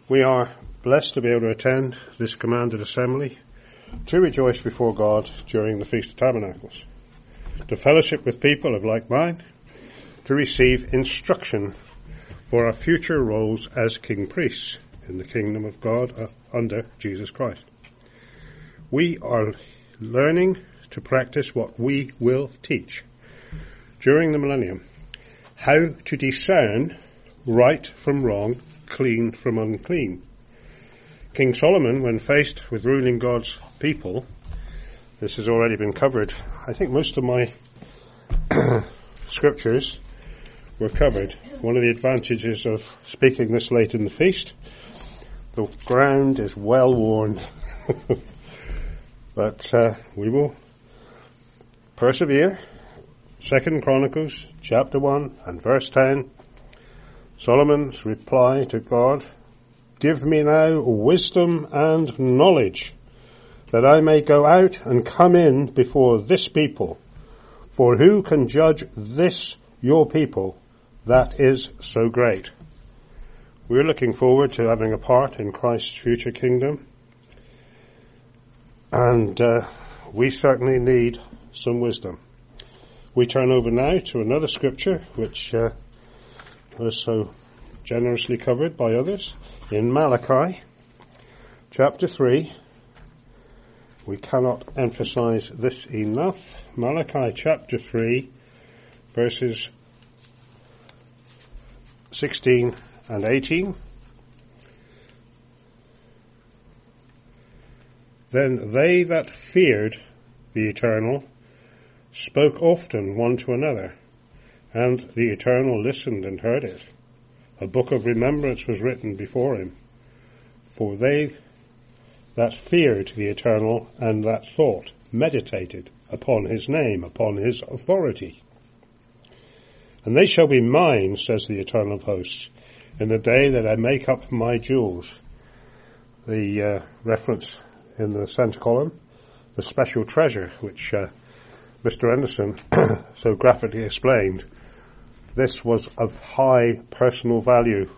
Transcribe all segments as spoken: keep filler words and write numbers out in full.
We are blessed to be able to attend this commanded assembly, to rejoice before God during the Feast of Tabernacles, to fellowship with people of like mind, to receive instruction for our future roles as king priests in the kingdom of God under Jesus Christ. We are learning to practice what we will teach during the millennium, how to discern right from wrong, clean from unclean. King Solomon, when faced with ruling God's people, this has already been covered. I think most of my scriptures were covered. One of the advantages of speaking this late in the feast, the ground is well worn. But uh, we will persevere. Second Chronicles chapter one and verse ten. Solomon's reply to God, "Give me now wisdom and knowledge, that I may go out and come in before this people. For who can judge this your people that is so great?" We're looking forward to having a part in Christ's future kingdom. And uh, we certainly need some wisdom. We turn over now to another scripture which uh, was so generously covered by others in Malachi chapter three. We cannot emphasize this enough. Malachi chapter three, verses sixteen and eighteen. Then they that feared the Eternal spoke often one to another, and the Eternal listened and heard it. A book of remembrance was written before him, for they that feared the Eternal and that thought, meditated upon his name, upon his authority. And they shall be mine, says the Eternal of hosts, in the day that I make up my jewels. The uh, reference in the centre column, the special treasure, which uh, Mister Anderson so graphically explained. This was of high personal value.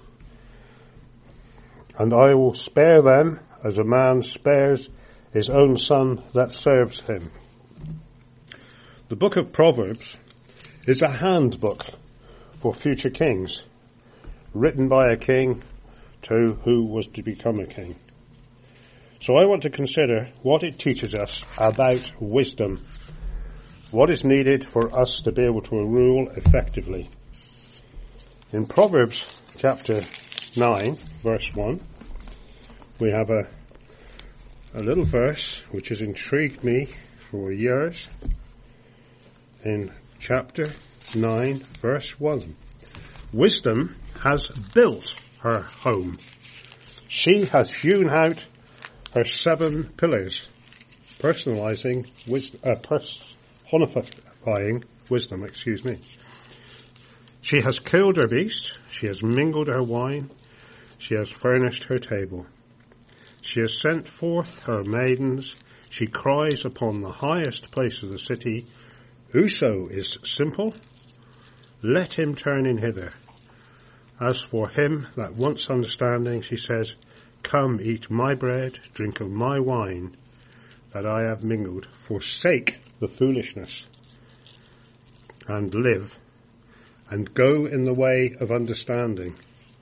And I will spare them as a man spares his own son that serves him. The book of Proverbs is a handbook for future kings, written by a king to who was to become a king. So I want to consider what it teaches us about wisdom, what is needed for us to be able to rule effectively. In Proverbs chapter nine, verse one, we have a, a little verse which has intrigued me for years. In chapter nine, verse one, wisdom has built her home. She has hewn out her seven pillars, personalizing wisdom, uh, personifying wisdom, excuse me. She has killed her beast, she has mingled her wine, she has furnished her table. She has sent forth her maidens, she cries upon the highest place of the city, "Whoso is simple, let him turn in hither. As for him that wants understanding," she says, "come eat my bread, drink of my wine that I have mingled. Forsake the foolishness and live, and go in the way of understanding."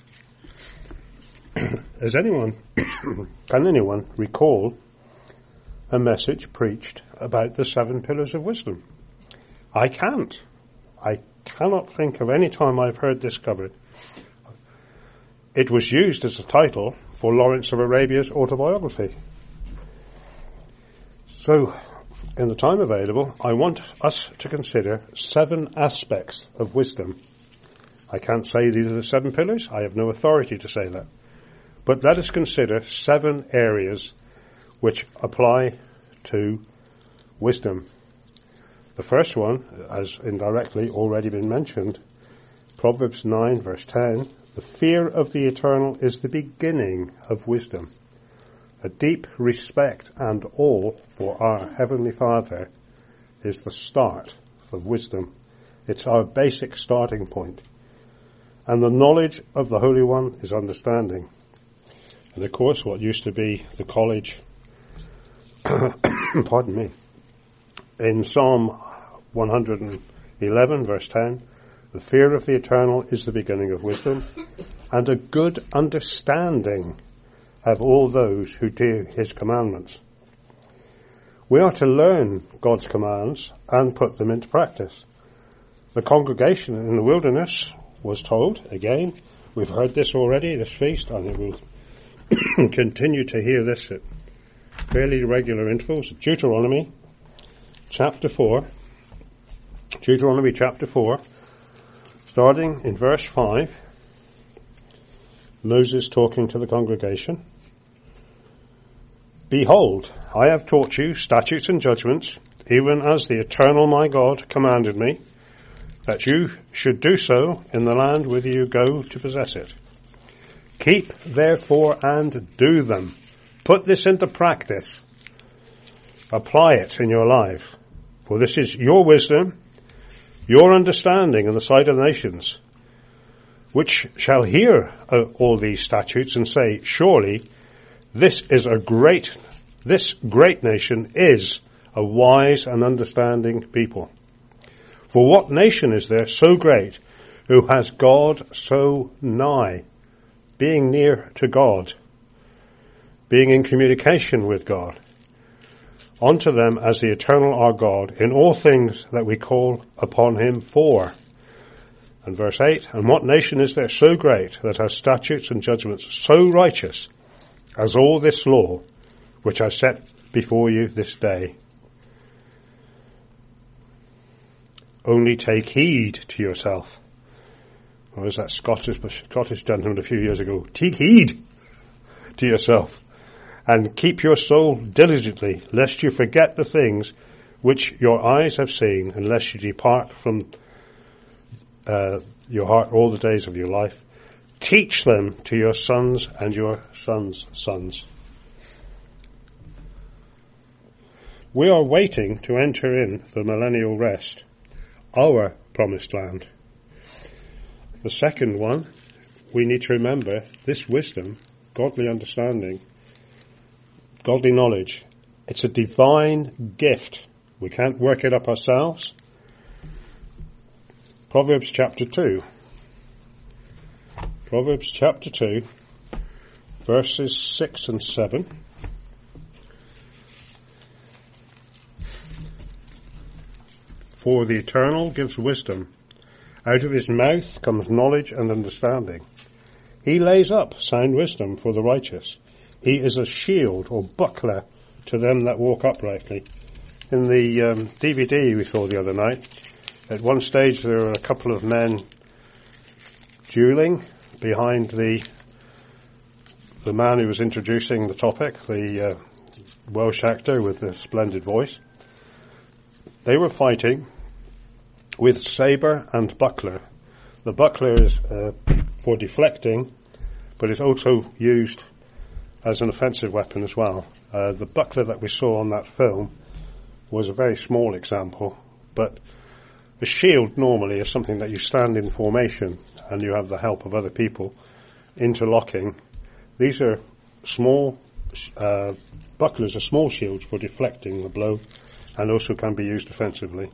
As anyone, can anyone recall a message preached about the seven pillars of wisdom? I can't. I cannot think of any time I've heard this covered. It was used as a title for Lawrence of Arabia's autobiography. So, in the time available, I want us to consider seven aspects of wisdom. I can't say these are the seven pillars. I have no authority to say that. But let us consider seven areas which apply to wisdom. The first one, as indirectly already been mentioned, Proverbs nine, verse ten, "The fear of the Eternal is the beginning of wisdom." A deep respect and awe for our Heavenly Father is the start of wisdom. It's our basic starting point. And the knowledge of the Holy One is understanding. And of course, what used to be the college, pardon me, in Psalm one hundred eleven, verse ten, the fear of the eternal is the beginning of wisdom, and a good understanding have all those who do his commandments. We are to learn God's commands and put them into practice. The congregation in the wilderness was told, again, we've heard this already, this feast, and it will continue to hear this at fairly regular intervals. Deuteronomy chapter four, Deuteronomy chapter four, starting in verse five, Moses talking to the congregation. Behold, I have taught you statutes and judgments, even as the eternal my God commanded me, that you should do so in the land whither you go to possess it. Keep therefore and do them. Put this into practice. Apply it in your life. For this is your wisdom, your understanding in the sight of the nations, which shall hear all these statutes and say, surely this is a great, this great nation is a wise and understanding people. For what nation is there so great who has God so nigh, being near to God, being in communication with God? Unto them as the eternal our God in all things that we call upon him for. And verse eight, and what nation is there so great that has statutes and judgments so righteous as all this law which I set before you this day? Only take heed to yourself. Or as that Scottish, Scottish gentleman a few years ago, take heed to yourself, and keep your soul diligently, lest you forget the things which your eyes have seen, and lest you depart from uh, your heart all the days of your life. Teach them to your sons and your sons' sons. We are waiting to enter in the millennial rest, our promised land. The second one, we need to remember this wisdom, godly understanding, godly knowledge. It's a divine gift. We can't work it up ourselves. Proverbs chapter two. Proverbs chapter two, verses six and seven. For the eternal gives wisdom. Out of his mouth comes knowledge and understanding. He lays up sound wisdom for the righteous. He is a shield or buckler to them that walk uprightly. In the um, D V D we saw the other night, at one stage there were a couple of men dueling behind the the man who was introducing the topic, the uh, Welsh actor with the splendid voice. They were fighting with sabre and buckler. The buckler is uh, for deflecting, but it's also used as an offensive weapon as well. Uh, the buckler that we saw on that film was a very small example, but a shield normally is something that you stand in formation and you have the help of other people interlocking. These are small, uh, bucklers are small shields for deflecting the blow and also can be used offensively.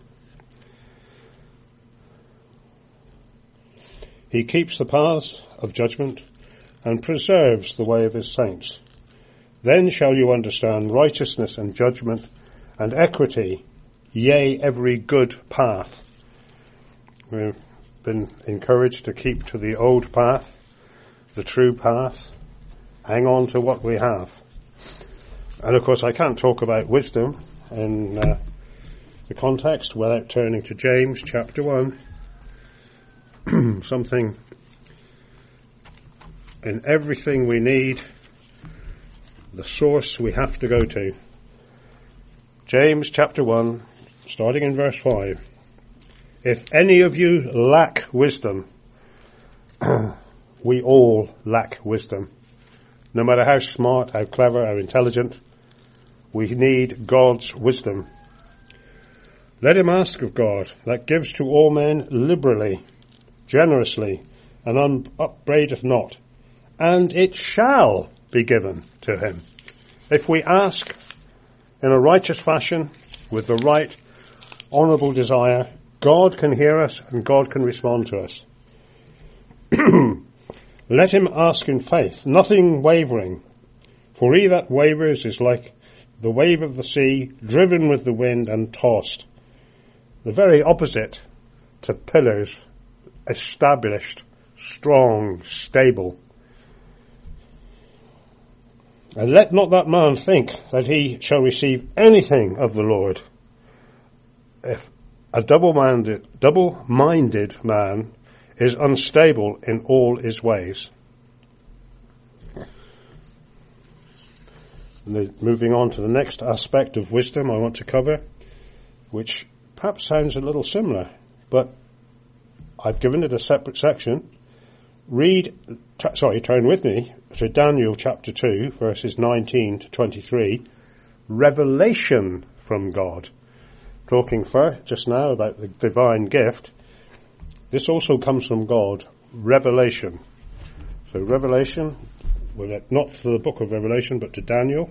He keeps the paths of judgment and preserves the way of his saints. Then shall you understand righteousness and judgment and equity, yea, every good path. We've been encouraged to keep to the old path, the true path, hang on to what we have. And of course I can't talk about wisdom in uh, the context without turning to James chapter one. Something in everything we need, the source we have to go to. James chapter one, starting in verse five. If any of you lack wisdom, we all lack wisdom. No matter how smart, how clever, how intelligent, we need God's wisdom. Let him ask of God, that gives to all men liberally, generously, and upbraideth not, and it shall be given to him. If we ask in a righteous fashion, with the right, honourable desire, God can hear us and God can respond to us. Let him ask in faith, nothing wavering. For he that wavers is like the wave of the sea, driven with the wind and tossed. The very opposite to pillars, established, strong, stable. And let not that man think that he shall receive anything of the Lord. If a double-minded, double-minded man is unstable in all his ways. And the, moving on to the next aspect of wisdom I want to cover, which perhaps sounds a little similar, but I've given it a separate section. Read, t- sorry, turn with me to Daniel chapter two, verses nineteen to twenty-three. Revelation from God. Talking first just now about the divine gift. This also comes from God. Revelation. So Revelation, well, not to the book of Revelation, but to Daniel.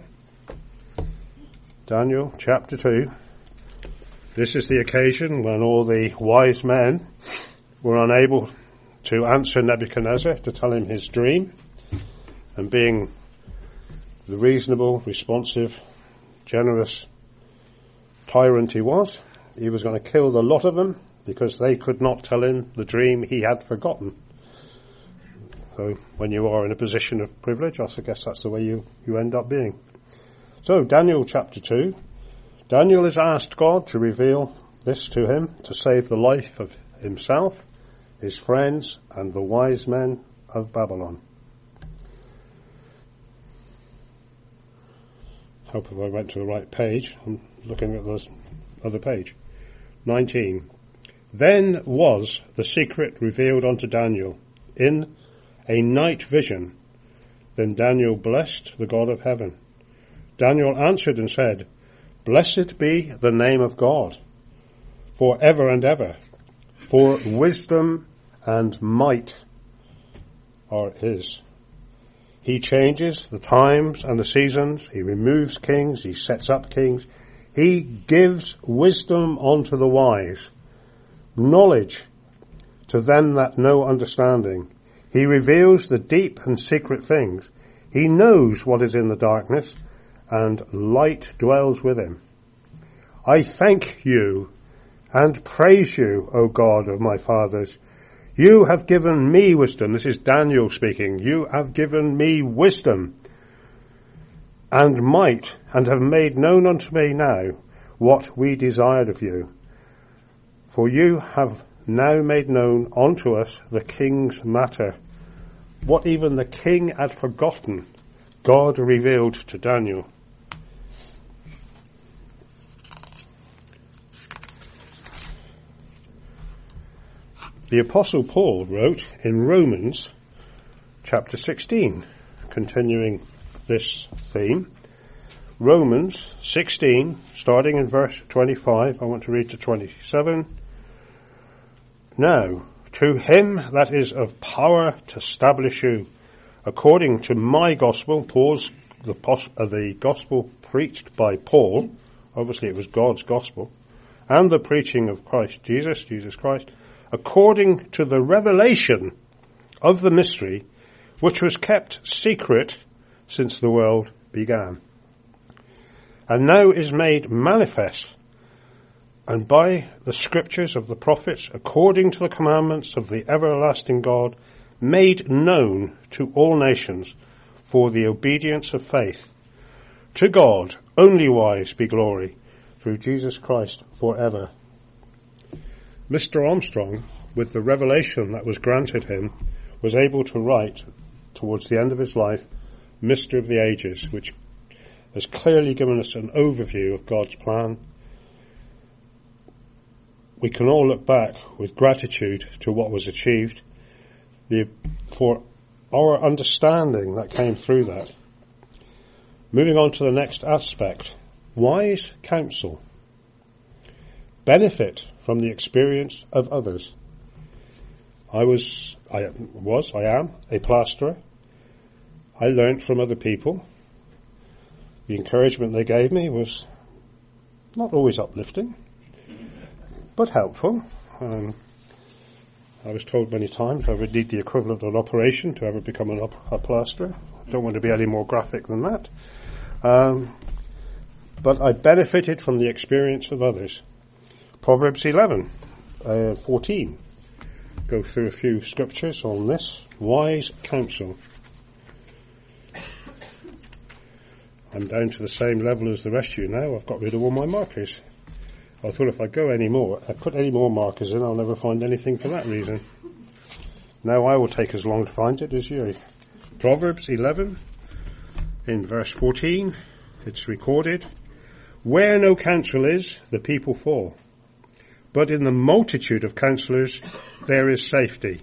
Daniel chapter two. This is the occasion when all the wise men were unable to answer Nebuchadnezzar to tell him his dream, and being the reasonable, responsive, generous tyrant he was, he was going to kill the lot of them because they could not tell him the dream he had forgotten. So when you are in a position of privilege, I guess that's the way you, you end up being. So Daniel chapter two. Daniel has asked God to reveal this to him to save the life of himself, his friends, and the wise men of Babylon. Hope if I went to the right page. I'm looking at the other page. nineteen. Then was the secret revealed unto Daniel in a night vision. Then Daniel blessed the God of heaven. Daniel answered and said, Blessed be the name of God, for ever and ever, for wisdom and might are his. He changes the times and the seasons. He removes kings. He sets up kings. He gives wisdom unto the wise, knowledge to them that know understanding. He reveals the deep and secret things. He knows what is in the darkness, and light dwells with him. I thank you and praise you, O God of my fathers. You have given me wisdom. This is Daniel speaking. You have given me wisdom and might, and have made known unto me now what we desired of you. For you have now made known unto us the king's matter. What even the king had forgotten, God revealed to Daniel. The Apostle Paul wrote in Romans chapter sixteen, continuing this theme. Romans sixteen, starting in verse twenty-five, I want to read to twenty-seven. Now, to him that is of power to establish you, according to my gospel, Paul's, the, uh, the gospel preached by Paul, obviously it was God's gospel, and the preaching of Christ Jesus, Jesus Christ, according to the revelation of the mystery, which was kept secret since the world began, and now is made manifest, and by the scriptures of the prophets, according to the commandments of the everlasting God, made known to all nations for the obedience of faith. To God only wise be glory, through Jesus Christ forever. Mister Armstrong, with the revelation that was granted him, was able to write, towards the end of his life, Mystery of the Ages, which has clearly given us an overview of God's plan. We can all look back with gratitude to what was achieved, the, for our understanding that came through that. Moving on to the next aspect, wise counsel. Benefit from the experience of others. I was, I was, I am a plasterer. I learnt from other people. The encouragement they gave me was not always uplifting, but helpful. Um, I was told many times I would need the equivalent of an operation to ever become an op- a plasterer. I don't want to be any more graphic than that. Um, but I benefited from the experience of others. Proverbs eleven, uh, fourteen. Go through a few scriptures on this. Wise counsel. I'm down to the same level as the rest of you now. I've got rid of all my markers. I thought if I go any more, I put any more markers in, I'll never find anything for that reason. Now I will take as long to find it as you. Proverbs eleven, in verse fourteen, it's recorded, where no counsel is, the people fall. But in the multitude of counselors, there is safety.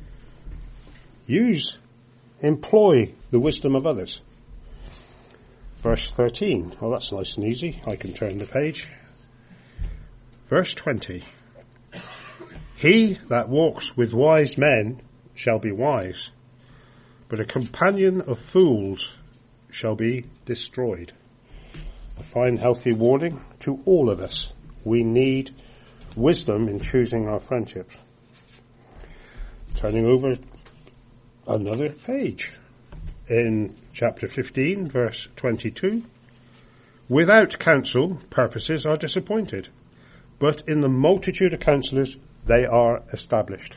Use, employ the wisdom of others. Verse thirteen. Well, that's nice and easy. I can turn the page. Verse twenty. He that walks with wise men shall be wise, but a companion of fools shall be destroyed. A fine, healthy warning to all of us. We need wisdom in choosing our friendships. Turning over another page. In chapter fifteen, verse twenty-two, without counsel, purposes are disappointed, but in the multitude of counselors, they are established.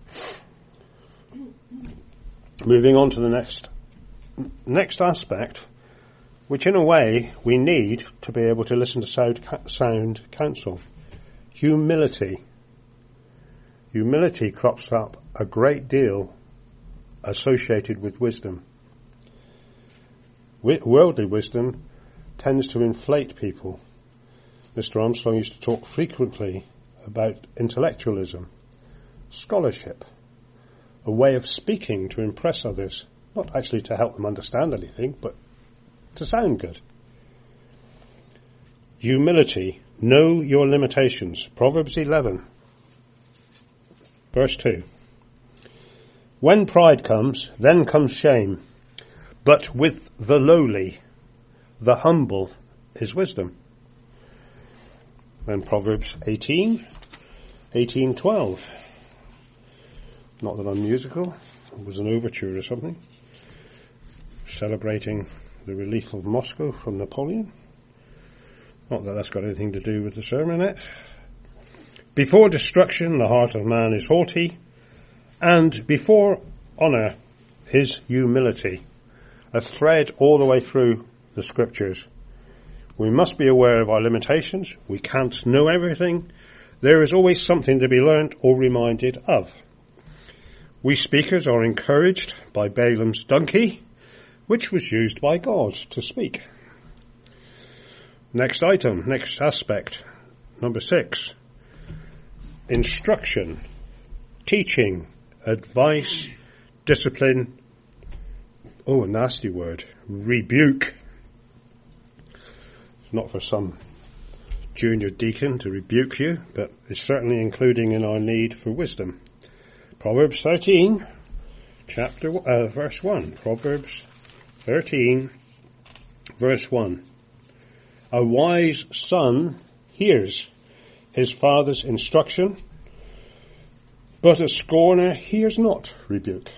Moving on to the next, next aspect, which in a way we need to be able to listen to sound, sound counsel. Humility. Humility crops up a great deal associated with wisdom. Worldly wisdom tends to inflate people. Mister Armstrong used to talk frequently about intellectualism, scholarship, a way of speaking to impress others, not actually to help them understand anything, but to sound good. Humility, know your limitations. Proverbs eleven, verse two. When pride comes, then comes shame. But with the lowly, the humble, is wisdom. Then Proverbs eighteen, eighteen twelve. Not that I'm musical. It was an overture or something. Celebrating the relief of Moscow from Napoleon. Not that that's got anything to do with the sermonette. Before destruction, the heart of man is haughty, and before honour, his humility. A thread all the way through the scriptures. We must be aware of our limitations. We can't know everything. There is always something to be learnt or reminded of. We speakers are encouraged by Balaam's donkey, which was used by God to speak. Next item, next aspect, number six. Instruction, teaching, advice, discipline. Oh, a nasty word. Rebuke. It's not for some junior deacon to rebuke you, but it's certainly including in our need for wisdom. Proverbs thirteen, chapter, uh, verse one. Proverbs thirteen, verse one. A wise son hears his father's instruction, but a scorner hears not rebuke.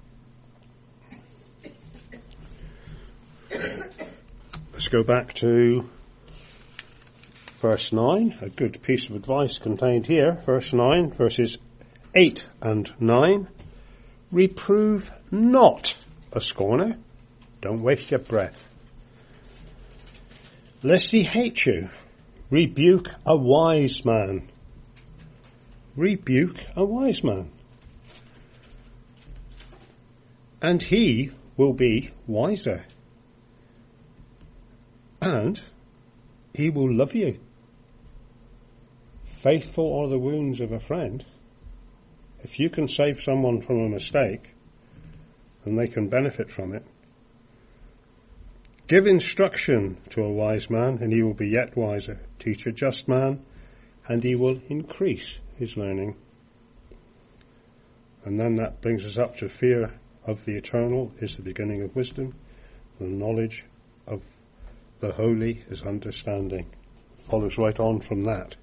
Let's go back to verse nine, a good piece of advice contained here. Verse nine, verses eight and nine. Reprove not a scorner. Don't waste your breath. Lest he hate you. Rebuke a wise man. Rebuke a wise man. And he will be wiser. And he will love you. Faithful are the wounds of a friend. If you can save someone from a mistake, then they can benefit from it. Give instruction to a wise man, and he will be yet wiser. Teach a just man, and he will increase his learning. And then that brings us up to fear of the eternal is the beginning of wisdom. The knowledge of the holy is understanding. Follows right on from that.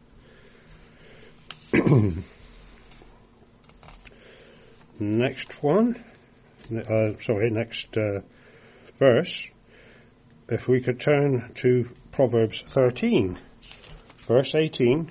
Next one. Uh, sorry, next uh, verse. If we could turn to Proverbs thirteen, verse eighteen.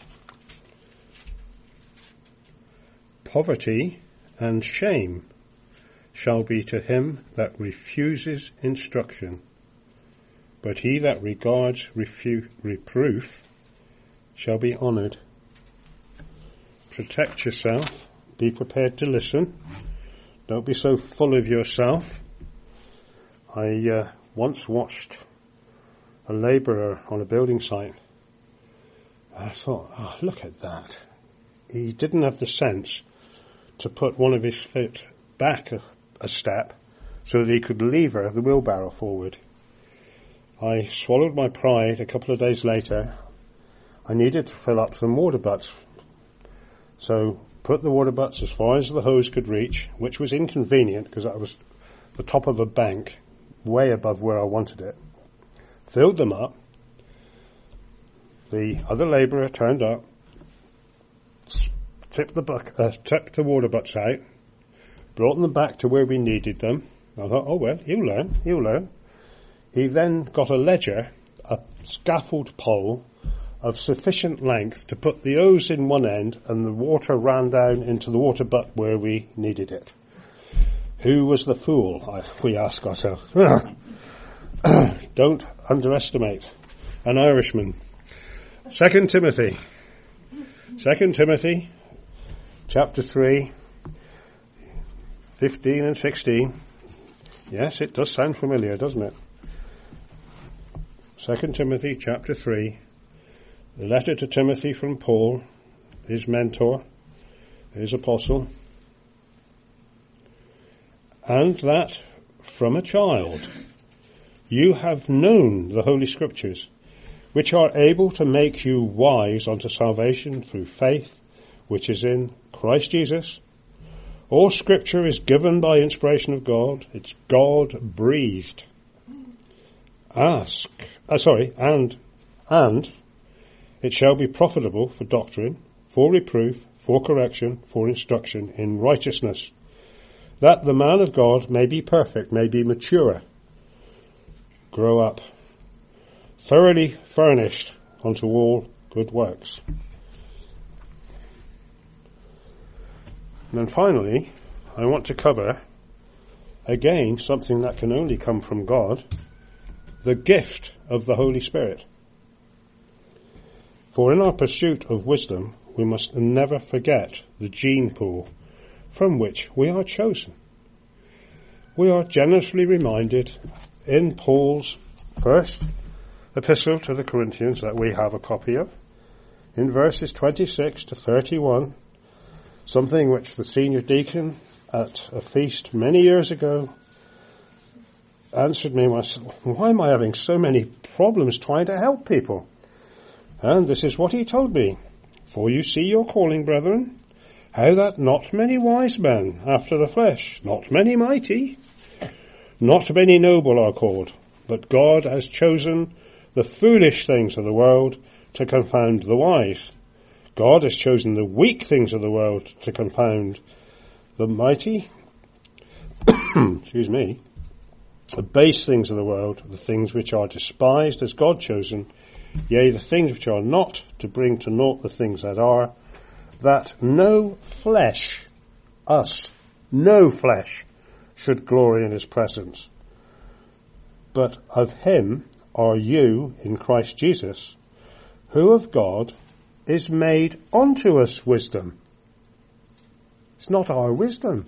Poverty and shame shall be to him that refuses instruction, but he that regards refu- reproof shall be honoured. Protect yourself. Be prepared to listen. Don't be so full of yourself. I uh, once watched a labourer on a building site. I thought, oh, look at that. He didn't have the sense to put one of his foot back a, a step so that he could lever the wheelbarrow forward. I swallowed my pride. A couple of days later, I needed to fill up some water butts. So put the water butts as far as the hose could reach, which was inconvenient because that was the top of a bank, way above where I wanted it. Filled them up. The other labourer turned up, tipped the, buck, uh, tipped the water butts out, brought them back to where we needed them. I thought, oh well, he'll learn, he'll learn. He then got a ledger, a scaffold pole of sufficient length to put the hose in one end and the water ran down into the water butt where we needed it. Who was the fool? I, we ask ourselves. Don't underestimate an Irishman. Second Timothy. Second Timothy, chapter three, fifteen and sixteen. Yes, it does sound familiar, doesn't it? Second Timothy, chapter three. The letter to Timothy from Paul, his mentor, his apostle. And that from a child you have known the Holy Scriptures, which are able to make you wise unto salvation through faith, which is in Christ Jesus. All Scripture is given by inspiration of God. It's God-breathed. Ask, uh, sorry, and, and it shall be profitable for doctrine, for reproof, for correction, for instruction in righteousness, that the man of God may be perfect, may be mature, grow up, thoroughly furnished unto all good works. And then finally, I want to cover, again, something that can only come from God, the gift of the Holy Spirit. For in our pursuit of wisdom, we must never forget the gene pool from which we are chosen. We are generously reminded in Paul's first epistle to the Corinthians that we have a copy of, in verses twenty-six to thirty-one, something which the senior deacon at a feast many years ago answered me, why am I having so many problems trying to help people? And this is what he told me. For you see your calling, brethren, how that not many wise men after the flesh, not many mighty, not many noble are called, but God has chosen the foolish things of the world to confound the wise. God has chosen the weak things of the world to confound the mighty. Excuse me. The base things of the world, the things which are despised, has God chosen, yea, the things which are not, to bring to naught the things that are, that no flesh, us, no flesh, should glory in his presence. But of him are you in Christ Jesus, who of God is made unto us wisdom. It's not our wisdom.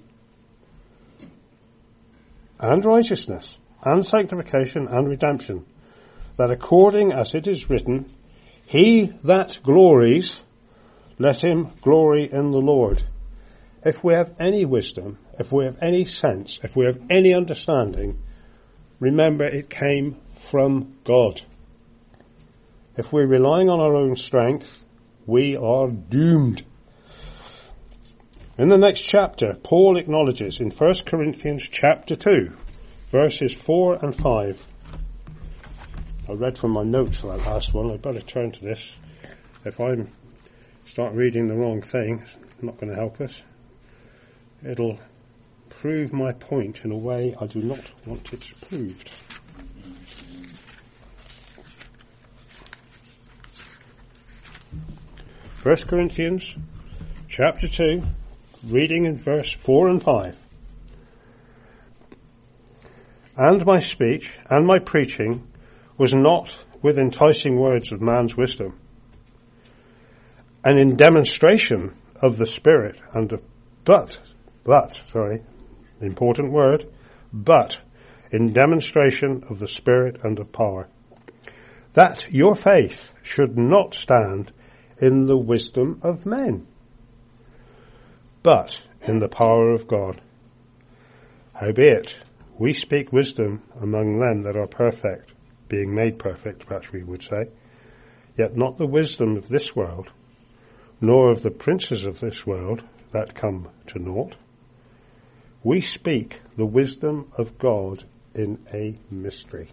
And righteousness, and sanctification, and redemption, that according as it is written, he that glories, let him glory in the Lord. If we have any wisdom, if we have any sense, if we have any understanding, remember it came from God. If we're relying on our own strength, we are doomed. In the next chapter, Paul acknowledges in First Corinthians chapter two, verses four and five. I read from my notes that last one. I'd better turn to this. If I start reading the wrong thing, it's not going to help us. It'll prove my point in a way I do not want it proved. First Corinthians chapter two, reading in verse four and five. And my speech and my preaching was not with enticing words of man's wisdom, and in demonstration of the Spirit and of, but, but, sorry, important word, but in demonstration of the Spirit and of power, that your faith should not stand in the wisdom of men, but in the power of God. Howbeit, we speak wisdom among them that are perfect, being made perfect, perhaps we would say, yet not the wisdom of this world, nor of the princes of this world that come to naught. We speak the wisdom of God in a mystery,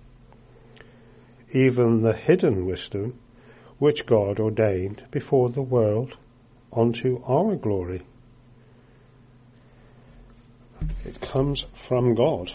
even the hidden wisdom which God ordained before the world unto our glory. It comes from God.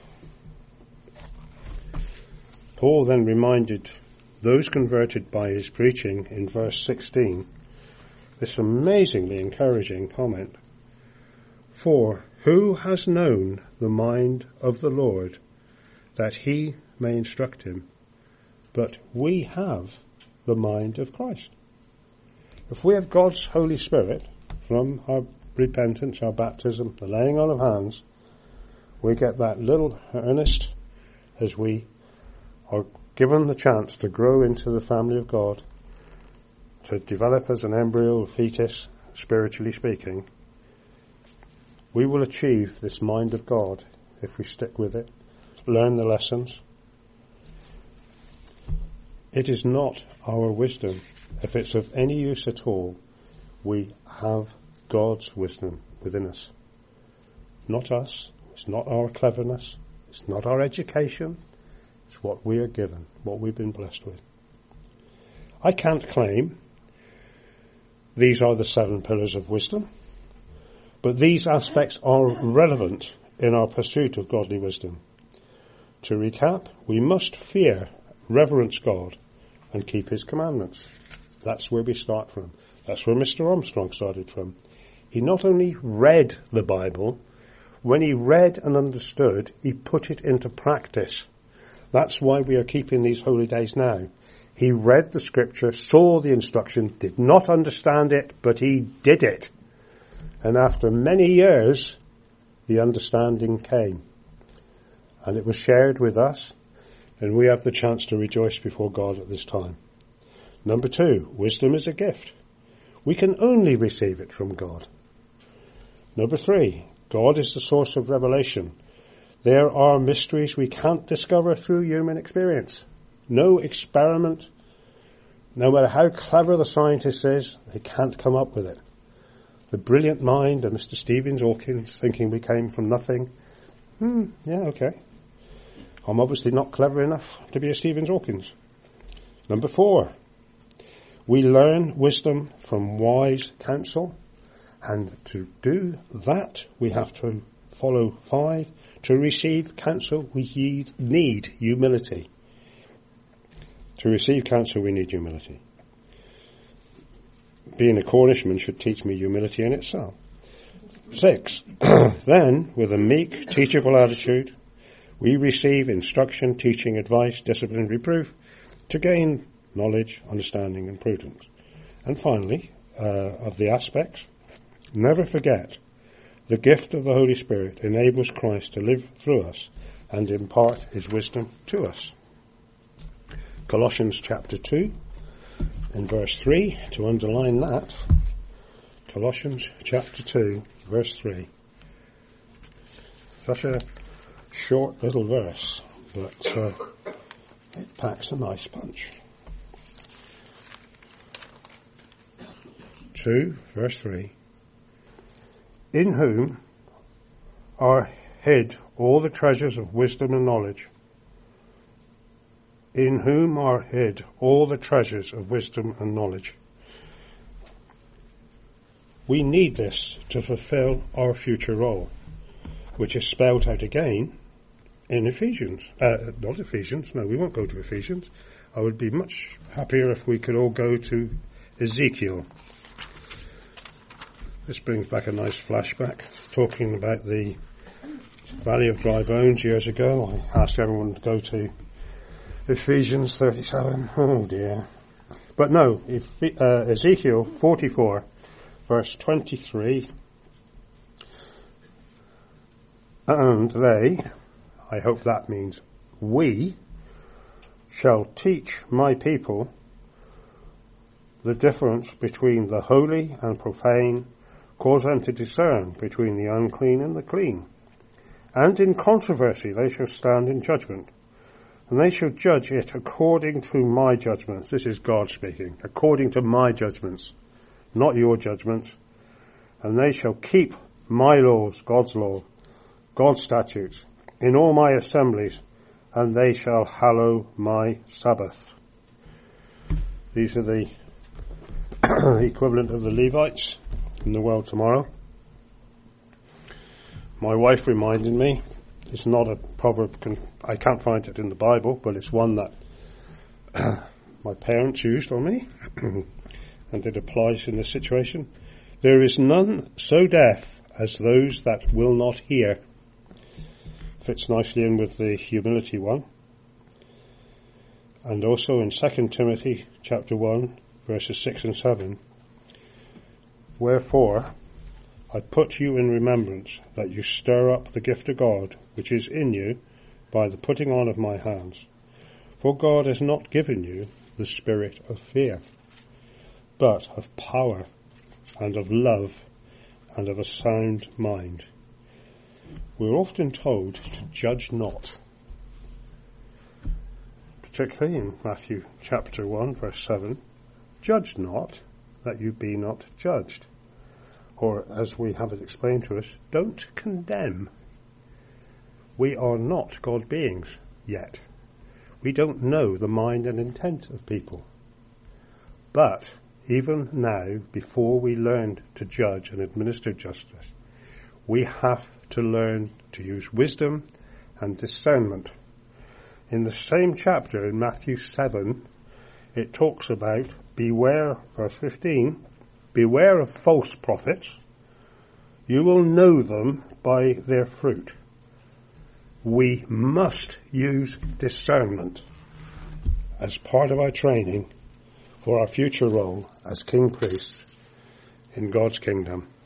Paul then reminded those converted by his preaching in verse sixteen, this amazingly encouraging comment, for who has known the mind of the Lord, that he may instruct him? But we have the mind of Christ. If we have God's Holy Spirit from our repentance, our baptism, the laying on of hands, we get that little earnest as we are given the chance to grow into the family of God, to develop as an embryo or fetus, spiritually speaking. We will achieve this mind of God if we stick with it, learn the lessons. It is not our wisdom. If it's of any use at all, we have God's wisdom within us. Not us. It's not our cleverness. It's not our education. It's what we are given, what we've been blessed with. I can't claim these are the seven pillars of wisdom, but these aspects are relevant in our pursuit of godly wisdom. To recap, we must fear, reverence God, and keep his commandments. That's where we start from. That's where Mister Armstrong started from. He not only read the Bible, when he read and understood, he put it into practice. That's why we are keeping these holy days now. He read the scripture, saw the instruction, did not understand it, but he did it. And after many years, the understanding came. And it was shared with us, and we have the chance to rejoice before God at this time. Number two, wisdom is a gift. We can only receive it from God. Number three, God is the source of revelation. There are mysteries we can't discover through human experience. No experiment, no matter how clever the scientist is, they can't come up with it. The brilliant mind of Mister Stephen Hawking, thinking we came from nothing. Hmm, yeah, okay. I'm obviously not clever enough to be a Stephen Hawking. Number four, we learn wisdom from wise counsel, and to do that we have to follow five. To receive counsel we need humility. To receive counsel we need humility. Being a Cornishman should teach me humility in itself. Six, then with a meek, teachable attitude, we receive instruction, teaching, advice, discipline, reproof, to gain knowledge, understanding, and prudence. And finally, uh, of the aspects, never forget the gift of the Holy Spirit enables Christ to live through us and impart his wisdom to us. Colossians chapter two, in verse three, to underline that, Colossians chapter two, verse three. Such a short little verse, but uh, it packs a nice punch. two, verse three. in whom are hid all the treasures of wisdom and knowledge. In whom are hid all the treasures of wisdom and knowledge. We need this to fulfill our future role, which is spelled out again in Ephesians. Uh, not Ephesians, no, we won't go to Ephesians. I would be much happier if we could all go to Ezekiel. This brings back a nice flashback, talking about the Valley of Dry Bones years ago. I asked everyone to go to Ephesians thirty-seven. Oh dear. But no, if, uh, Ezekiel forty-four, verse twenty-three. And they, I hope that means we, shall teach my people the difference between the holy and profane, cause them to discern between the unclean and the clean. And in controversy they shall stand in judgment, and they shall judge it according to my judgments. This is God speaking. According to my judgments, not your judgments. And they shall keep my laws, God's law, God's statutes, in all my assemblies, and they shall hallow my Sabbath. These are the equivalent of the Levites in the world tomorrow. My wife reminded me, it's not a proverb, I can't find it in the Bible, but it's one that uh, my parents used on me, and it applies in this situation. There is none so deaf as those that will not hear. Fits nicely in with the humility one. And also in Second Timothy chapter one, verses six and seven. Wherefore, I put you in remembrance that you stir up the gift of God, which is in you, by the putting on of my hands. For God has not given you the spirit of fear, but of power, and of love, and of a sound mind. We're often told to judge not, particularly in Matthew chapter one, verse seven. Judge not, that you be not judged. Or, as we have it explained to us, don't condemn. We are not God beings yet. We don't know the mind and intent of people. But even now, before we learn to judge and administer justice, we have to learn to use wisdom and discernment. In the same chapter, in Matthew seven, it talks about, beware, verse fifteen, beware of false prophets. You will know them by their fruit. We must use discernment as part of our training for our future role as king priests in God's kingdom.